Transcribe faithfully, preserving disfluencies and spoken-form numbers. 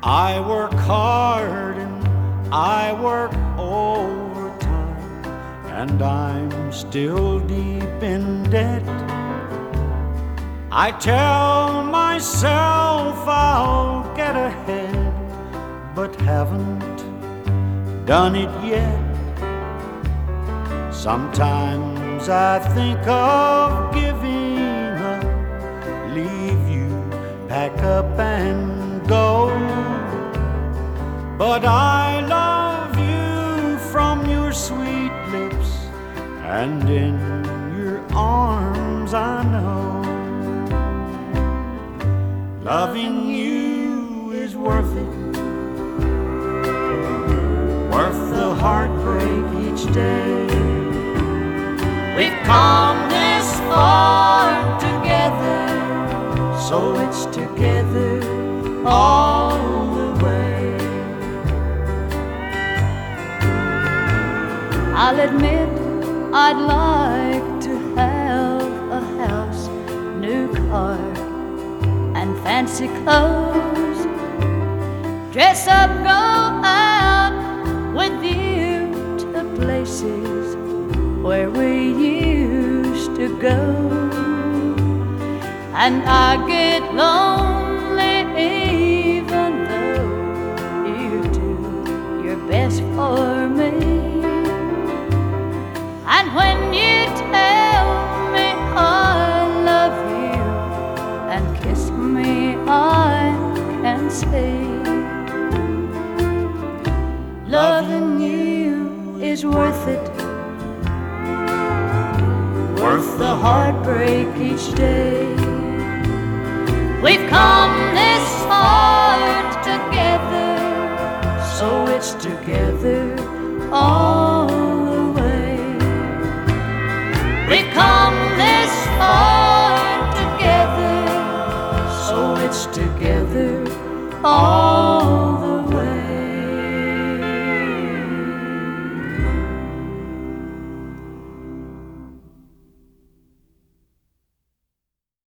I work hard and I work overtime, and I'm still deep in debt. I tell myself I'll get ahead, but haven't done it yet. Sometimes I think of giving up, leave you, pack up and go. But I love you from your sweet lips, and in your arms I know loving you is worth it, worth the heartbreak each day. We've come this far together, so it's together all the way. I'll admit I'd like to have a house, new car, and fancy clothes. Dress up, go out with you to places where we used to go. And I get lonely even though you do your best for me. And when you tell me I love you and kiss me, I can say loving you is worth it, worth the heartbreak each day. We've come this far together, so it's together all the way. We've come this far together, so it's together all